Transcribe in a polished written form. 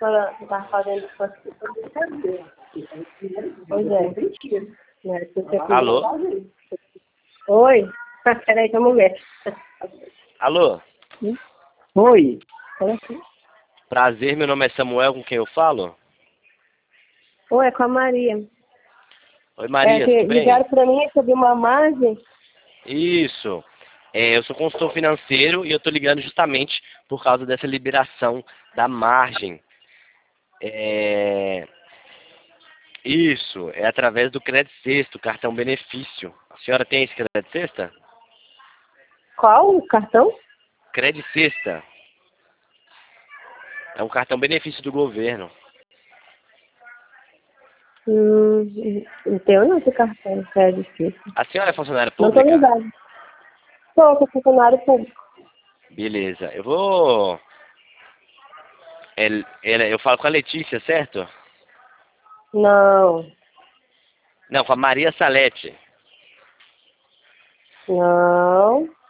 você tá fazendo isso aqui. Pois é. Né, se você Alô? Oi? Peraí, vamos ver. Alô? Oi? Olha aqui. Prazer, meu nome é Samuel, com quem eu falo? Oi, é com a Maria. Oi, Maria, Que tudo bem? ligaram pra mim sobre uma margem. Isso. Eu sou consultor financeiro e eu tô ligando justamente por causa dessa liberação da margem. Isso, é através do Crédito Sexto, cartão benefício. A senhora tem esse Crédito Sexta? Qual o cartão? Crédito Sexta. É um cartão benefício do governo. Não tenho não esse cartão, é difícil. A senhora é funcionária Não tô pública? ligado. Sou funcionário público. Beleza, eu vou... Eu falo com a Letícia, certo? Não, Não, com a Maria Salete. não.